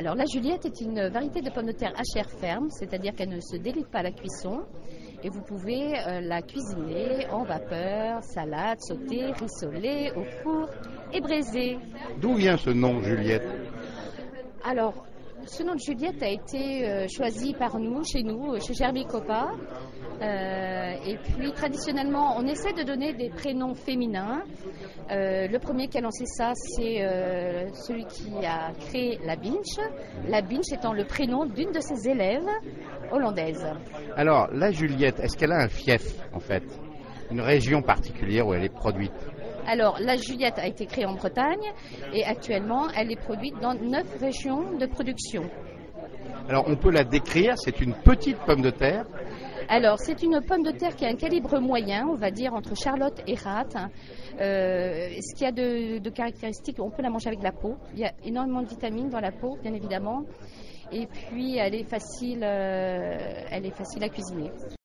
Alors la Juliette est une variété de pomme de terre à chair ferme, c'est-à-dire qu'elle ne se délite pas à la cuisson et vous pouvez la cuisiner en vapeur, salade, sautée, rissolée, au four et braisée. D'où vient ce nom Juliette? Alors, ce nom de Juliette a été choisi par nous, chez Germy Copa. Et puis, traditionnellement, on essaie de donner des prénoms féminins. Le premier qui a lancé ça, c'est celui qui a créé la Binche. La Binche étant le prénom d'une de ses élèves hollandaises. Alors, la Juliette, est-ce qu'elle a un fief, en fait? Une région particulière où elle est produite? Alors, la Juliette a été créée en Bretagne et actuellement, elle est produite dans 9 régions de production. Alors, on peut la décrire, c'est une petite pomme de terre. Alors, c'est une pomme de terre qui a un calibre moyen, on va dire, entre Charlotte et Rate. Ce qu'il y a de caractéristiques, on peut la manger avec la peau. Il y a énormément de vitamines dans la peau, bien évidemment. Et puis, elle est facile à cuisiner.